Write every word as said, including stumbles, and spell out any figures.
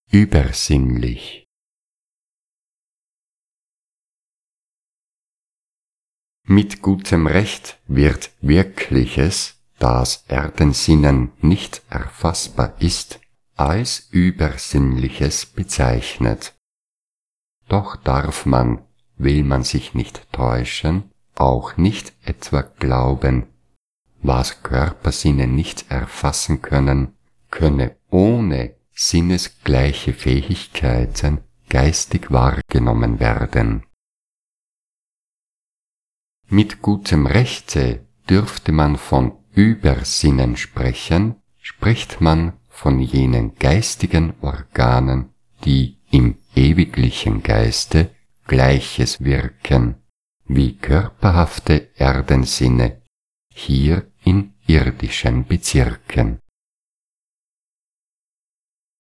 übersinnlich. Mit gutem Recht wird Wirkliches, das Erdensinnen nicht erfassbar ist, als Übersinnliches bezeichnet. Doch darf man, will man sich nicht täuschen, auch nicht etwa glauben, was Körpersinne nicht erfassen können, könne ohne sinnesgleiche Fähigkeiten geistig wahrgenommen werden. Mit gutem Rechte dürfte man von Übersinnen sprechen, spricht man von jenen geistigen Organen, die im ewiglichen Geiste Gleiches wirken, wie körperhafte Erdensinne hier in irdischen Bezirken.